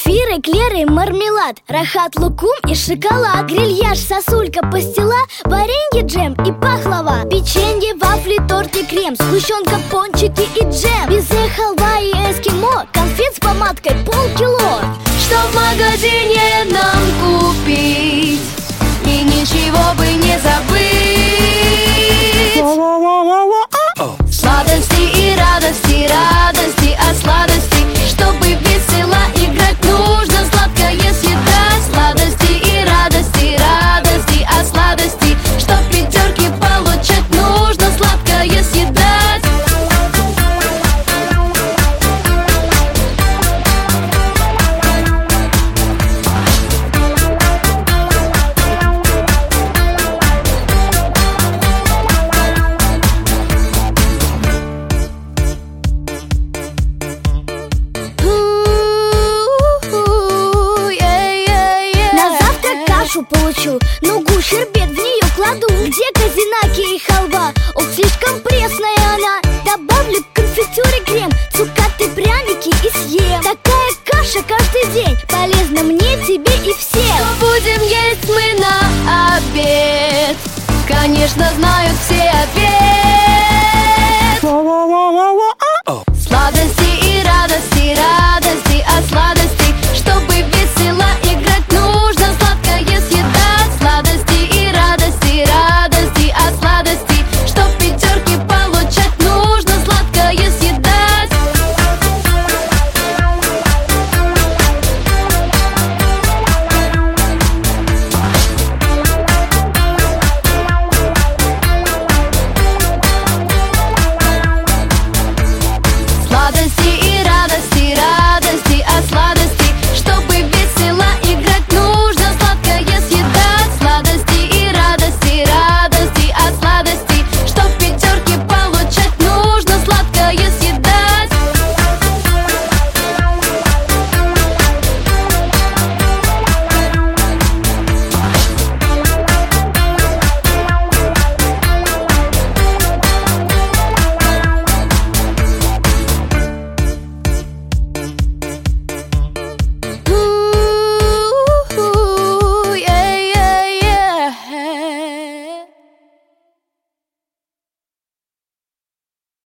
Зефир, эклеры, мармелад, рахат, лукум и шоколад, грильяж, сосулька, пастила, варенье, джем и пахлава, печенье, вафли, тортик, крем, сгущенка, пончики и джем, безе, халва и эскимо, конфет с помадкой полкило. Что в магазине нам купить и ничего бы не забыть? Сладости и радости, радости от сладости. Чтобы весело играть, нужно сладкое съедать. Сладости и радости, радости от сладости. Чтоб пятерки получать, нужно сладкое съедать. Получу нугу, щербет, в нее кладу. Где козинаки и халва? Ох, слишком пресная она. Добавлю к конфитюре крем, цукаты, пряники и съем. Такая каша каждый день полезна мне, тебе и всем. Что будем есть мы на обед? Конечно, знают все ответ.